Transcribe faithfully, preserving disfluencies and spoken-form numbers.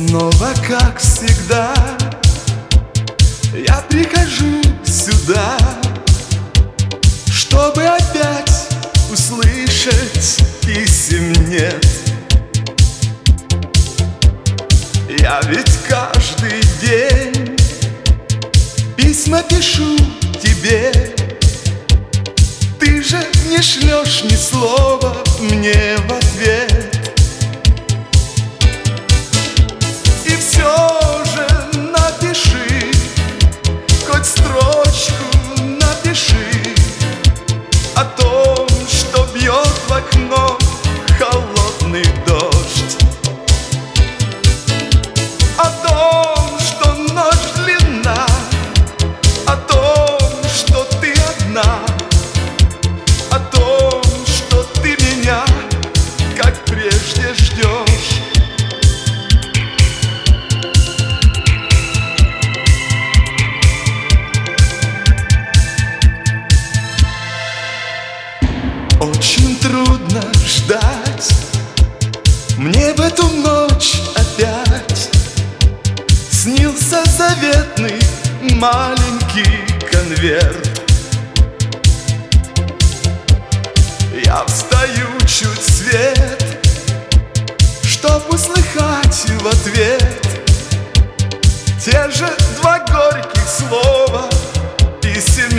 Снова, как всегда, я прихожу сюда, чтобы опять услышать писем нет. Я ведь каждый день письма пишу тебе, ты же не шлешь ни слова мне в ответ. И все же напиши, хоть строчку напиши о том, что бьет в окно холодный дождь, о том, что ночь длинна, о том, что ты одна, о том, что ты меня, как прежде, ждешь. Очень трудно ждать мне в эту ночь опять. Снился заветный маленький конверт. Я встаю чуть свет, чтоб услыхать в ответ те же два горьких слова: писем